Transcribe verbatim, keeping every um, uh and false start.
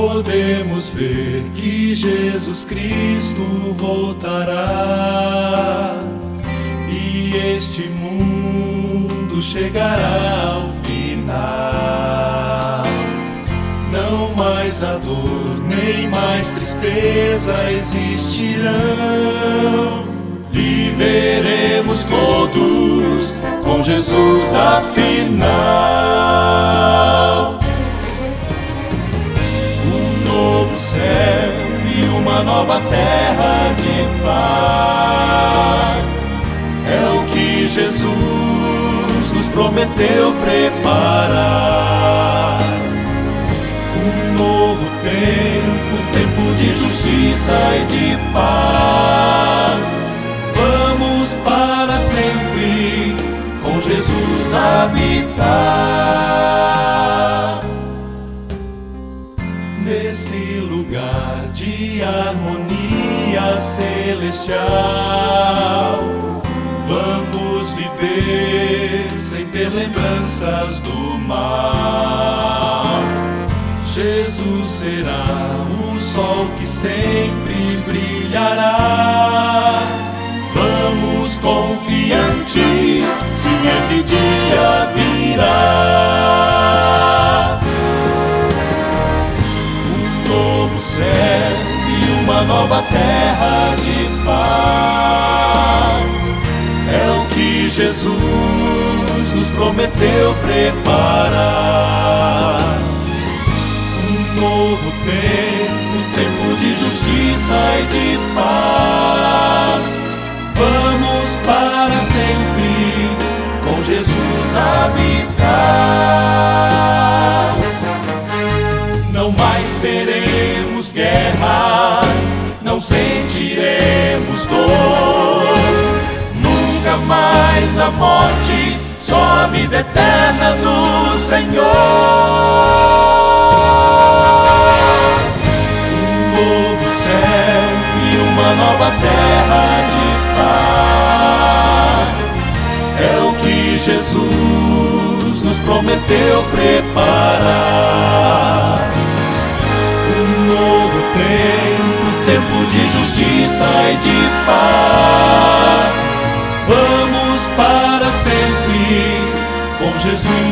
podemos ver que Jesus Cristo voltará e este mundo chegará ao final. Não mais a dor, nem mais tristeza existirão. Viveremos todos com Jesus afinal. Um novo céu e uma nova terra de paz é o que Jesus nos prometeu preparar. Um novo tempo, tempo de justiça e de paz. Vamos para sempre com Jesus habitar. Nesse lugar de harmonia celestial, vamos viver sem ter lembranças do mal. Jesus será o sol que sempre brilhará. Vamos confiantes, sim, esse dia virá. Um novo céu e uma nova terra de paz é o que Jesus nos prometeu preparar. Um novo tempo, tempo de justiça e de paz. Vamos para sempre com Jesus habitar. Não mais teremos guerras, não sentiremos dor. Nunca mais a morte, só a vida eterna no Senhor. Um novo céu e uma nova terra de paz é o que Jesus nos prometeu preparar. Um novo tempo, tempo de justiça e de paz. Vamos para sempre com Jesus